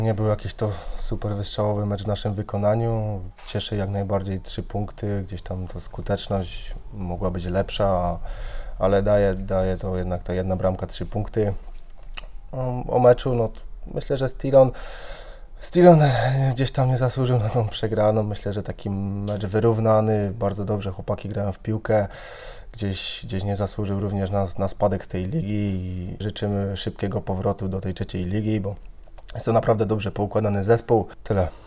Nie był jakiś to super wystrzałowy mecz w naszym wykonaniu. Cieszy jak najbardziej 3 punkty, gdzieś tam to skuteczność mogła być lepsza, ale daje to jednak ta jedna bramka 3 punkty. O meczu, no myślę, że Stillon gdzieś tam nie zasłużył na tą przegraną. Myślę, że taki mecz wyrównany, bardzo dobrze chłopaki grają w piłkę. Gdzieś nie zasłużył również na spadek z tej ligi i życzymy szybkiego powrotu do tej trzeciej ligi, bo jest to naprawdę dobrze poukładany zespół. Tyle.